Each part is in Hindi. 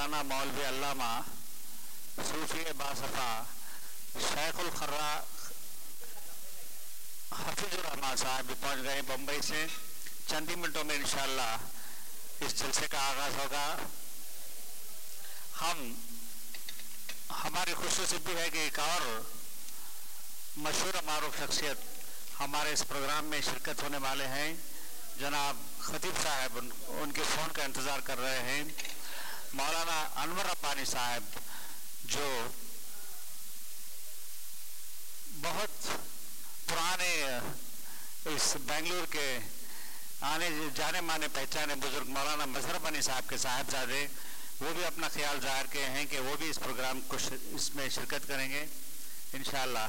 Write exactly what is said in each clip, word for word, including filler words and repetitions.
मौलाना मौलवी अल्लामा सूफी बासफ़ा शेखुल खर्रा हफीजुर रहमान साहब भी पहुँच गए बम्बई से। चंद ही मिनटों में इंशाअल्लाह इस जलसे का आगाज़ होगा। हम हमारी खुशनसीबी है कि एक और मशहूर मारूफ शख्सियत हमारे इस प्रोग्राम में शिरकत होने वाले हैं। जनाब खतीब साहब उन, उनके फ़ोन का इंतज़ार कर रहे हैं। मौलाना अनवर रब्बानी साहब जो बहुत पुराने इस बेंगलुरु के आने जाने माने पहचाने बुजुर्ग मौलाना मजहर रब्बानी साहब के साहबजादे, वो भी अपना ख्याल जाहिर किए हैं कि वो भी इस प्रोग्राम को इसमें शिरकत करेंगे। इंशाअल्लाह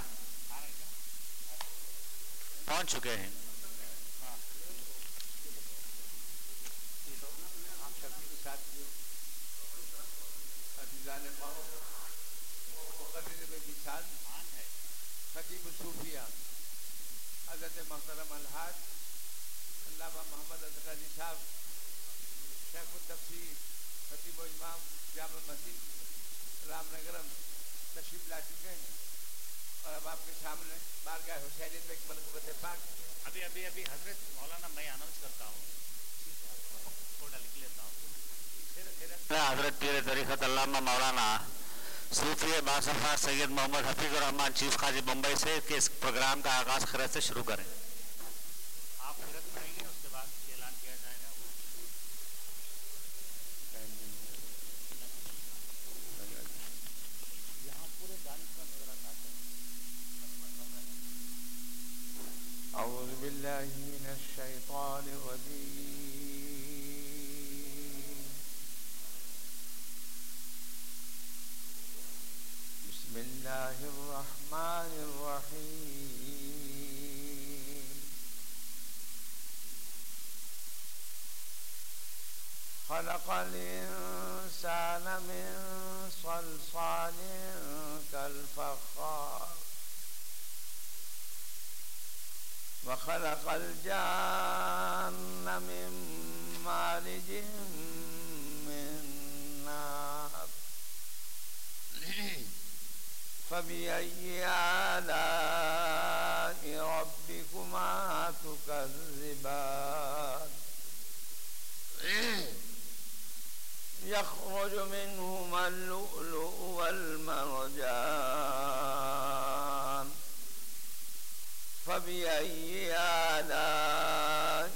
पहुंच चुके हैं। खतीब सूफिया हज़रत मोहतरम अलहाज अल्लामा मोहम्मद अज़हरी साहब शेखुल तफसीर खतीब व इमाम जामा मस्जिद रामनगरम तशरीफ ला चुके हैं और अब आपके सामने बारगाह हुसैनियत में एक मनक़बत पाक अभी अभी अभी हजरत मौलाना मैं अनाउंस करता हूँ, थोड़ा लिख लेता हूँ। हजरत पीर तरीक़त अल्लामा मौलाना सूफी बासफ़ा सैयद मोहम्मद हफीज़ुर रहमान चीफ काजी मुंबई से कि इस प्रोग्राम का आगाज़ खैर से शुरू करें। आप खैरत में आएंगे, उसके बाद ऐलान किया जाएगा। यहाँ पूरे दानिश नजर आता है। अऊज़ु बिल्लाहि मिनश शैतानिर रजीम। बिस्मिल्लाहिर रहमानिर रहीम। खलक़ल इंसान मिन सलसालिन कल फ़ख़्ख़ार व खलक़ल जान्न मिन मारिजिन मिन नार फ़बिअय्यि आलाइ रब्बिकुमा तुकज़्ज़िबान यख़्रुजु मिनहुमा अल-लुअ्लुअु वल-मरजान फ़बिअय्यि